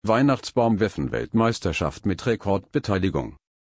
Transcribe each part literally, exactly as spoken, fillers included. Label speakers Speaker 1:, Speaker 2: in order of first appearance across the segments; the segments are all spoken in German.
Speaker 1: Weihnachtsbaumwerfen-Weltmeisterschaft mit Rekordbeteiligung.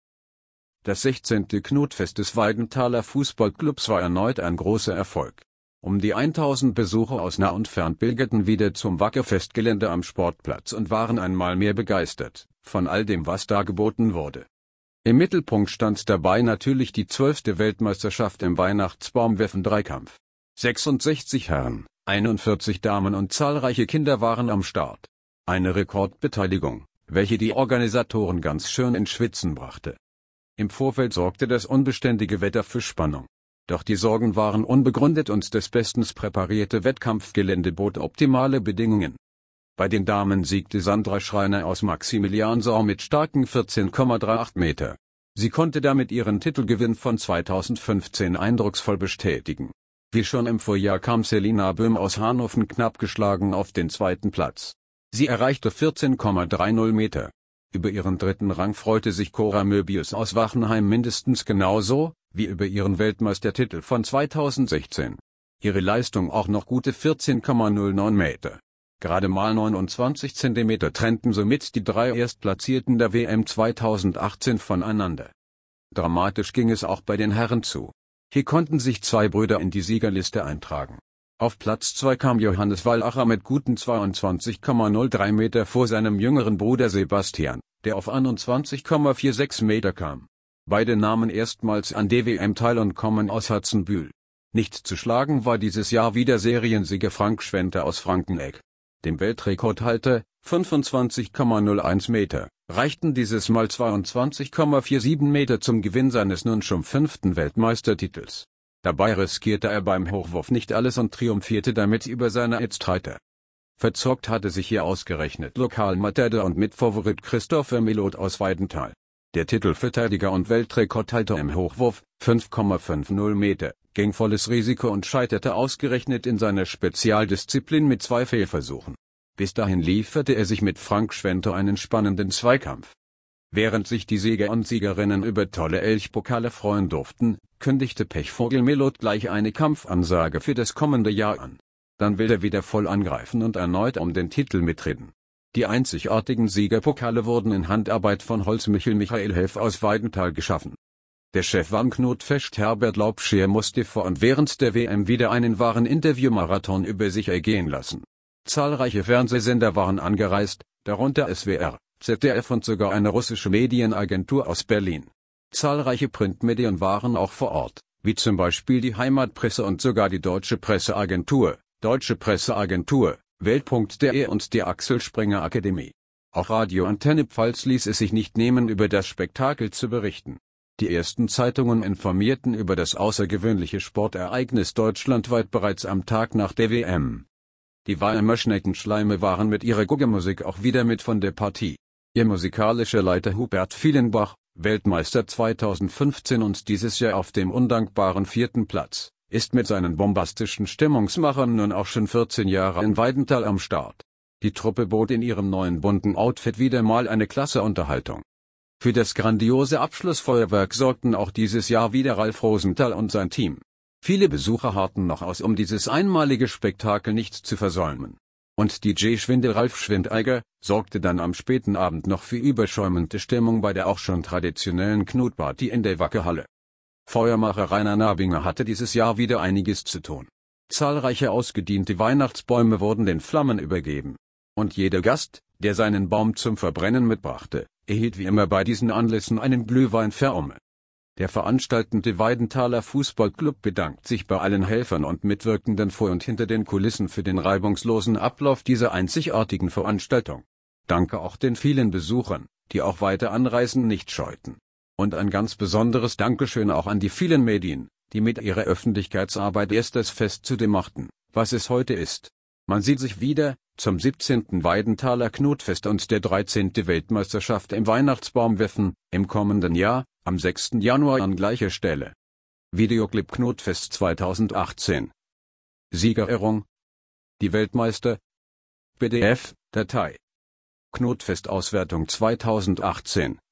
Speaker 1: Das sechzehnte Knutfest des Weidenthaler Fußballclubs war erneut ein großer Erfolg. Um die tausend Besucher aus nah und fern pilgerten wieder zum Wackerfestgelände am Sportplatz und waren einmal mehr begeistert von all dem, was da geboten wurde. Im Mittelpunkt stand dabei natürlich die zwölfte Weltmeisterschaft im Weihnachtsbaumwerfen-Dreikampf. sechsundsechzig Herren, einundvierzig Damen und zahlreiche Kinder waren am Start. Eine Rekordbeteiligung, welche die Organisatoren ganz schön ins Schwitzen brachte. Im Vorfeld sorgte das unbeständige Wetter für Spannung. Doch die Sorgen waren unbegründet und das bestens präparierte Wettkampfgelände bot optimale Bedingungen. Bei den Damen siegte Sandra Schreiner aus Maximiliansau mit starken vierzehn Komma achtunddreißig Meter. Sie konnte damit ihren Titelgewinn von zweitausendfünfzehn eindrucksvoll bestätigen. Wie schon im Vorjahr kam Selina Böhm aus Hannoven knapp geschlagen auf den zweiten Platz. Sie erreichte vierzehn Komma dreißig Meter. Über ihren dritten Rang freute sich Cora Möbius aus Wachenheim mindestens genauso wie über ihren Weltmeistertitel von zweitausendsechzehn. Ihre Leistung auch noch gute vierzehn Komma null neun Meter. Gerade mal neunundzwanzig Zentimeter trennten somit die drei Erstplatzierten der W M zweitausendachtzehn voneinander. Dramatisch ging es auch bei den Herren zu. Hier konnten sich zwei Brüder in die Siegerliste eintragen. Auf Platz zwei kam Johannes Wallacher mit guten zweiundzwanzig Komma null drei Meter vor seinem jüngeren Bruder Sebastian, der auf einundzwanzig Komma sechsundvierzig Meter kam. Beide nahmen erstmals an der W M teil und kommen aus Hatzenbühl. Nicht zu schlagen war dieses Jahr wieder Seriensieger Frank Schwenter aus Frankenegg. Dem Weltrekordhalter, fünfundzwanzig Komma null eins Meter, reichten dieses Mal zweiundzwanzig Komma siebenundvierzig Meter zum Gewinn seines nun schon fünften Weltmeistertitels. Dabei riskierte er beim Hochwurf nicht alles und triumphierte damit über seine Mitstreiter. Verzockt hatte sich hier ausgerechnet Lokalmatador und Mitfavorit Christopher Milot aus Weidenthal. Der Titelverteidiger und Weltrekordhalter im Hochwurf, fünf Komma fünfzig Meter, ging volles Risiko und scheiterte ausgerechnet in seiner Spezialdisziplin mit zwei Fehlversuchen. Bis dahin lieferte er sich mit Frank Schwenter einen spannenden Zweikampf. Während sich die Sieger und Siegerinnen über tolle Elchpokale freuen durften, kündigte Pechvogel Milot gleich eine Kampfansage für das kommende Jahr an. Dann will er wieder voll angreifen und erneut um den Titel mitreden. Die einzigartigen Siegerpokale wurden in Handarbeit von Holzmichel Michael Helf aus Weidenthal geschaffen. Der Chef am Knutfest Herbert Laubscher musste vor und während der W M wieder einen wahren Interviewmarathon über sich ergehen lassen. Zahlreiche Fernsehsender waren angereist, darunter S W R, Z D F und sogar eine russische Medienagentur aus Berlin. Zahlreiche Printmedien waren auch vor Ort, wie zum Beispiel die Heimatpresse und sogar die Deutsche Presseagentur, Deutsche Presseagentur, Welt punkt de und die Axel Springer Akademie. Auch Radio Antenne Pfalz ließ es sich nicht nehmen, über das Spektakel zu berichten. Die ersten Zeitungen informierten über das außergewöhnliche Sportereignis deutschlandweit bereits am Tag nach der W M. Die Weimer Schneckenschleime waren mit ihrer Guggemusik auch wieder mit von der Partie. Ihr musikalischer Leiter Hubert Vielenbach, Weltmeister zweitausendfünfzehn und dieses Jahr auf dem undankbaren vierten Platz, ist mit seinen bombastischen Stimmungsmachern nun auch schon vierzehn Jahre in Weidenthal am Start. Die Truppe bot in ihrem neuen bunten Outfit wieder mal eine klasse Unterhaltung. Für das grandiose Abschlussfeuerwerk sorgten auch dieses Jahr wieder Ralf Rosenthal und sein Team. Viele Besucher harrten noch aus, um dieses einmalige Spektakel nicht zu versäumen. Und D J Schwindel Ralf Schwindeiger sorgte dann am späten Abend noch für überschäumende Stimmung bei der auch schon traditionellen Knutparty in der Wackerhalle. Feuermacher Rainer Nabinger hatte dieses Jahr wieder einiges zu tun. Zahlreiche ausgediente Weihnachtsbäume wurden den Flammen übergeben. Und jeder Gast, der seinen Baum zum Verbrennen mitbrachte, erhielt wie immer bei diesen Anlässen einen Glühwein verumme. Der veranstaltende Weidenthaler Fußballclub bedankt sich bei allen Helfern und Mitwirkenden vor und hinter den Kulissen für den reibungslosen Ablauf dieser einzigartigen Veranstaltung. Danke auch den vielen Besuchern, die auch weiter anreisen nicht scheuten. Und ein ganz besonderes Dankeschön auch an die vielen Medien, die mit ihrer Öffentlichkeitsarbeit erst das Fest zu dem machten, was es heute ist. Man sieht sich wieder zum siebzehnten Weidenthaler Knutfest und der dreizehnten Weltmeisterschaft im Weihnachtsbaumwerfen im kommenden Jahr, am sechsten Januar an gleicher Stelle. Videoclip Knutfest zweitausendachtzehn. Siegerehrung. Die Weltmeister. P D F, Datei. Knutfest Auswertung zweitausendachtzehn.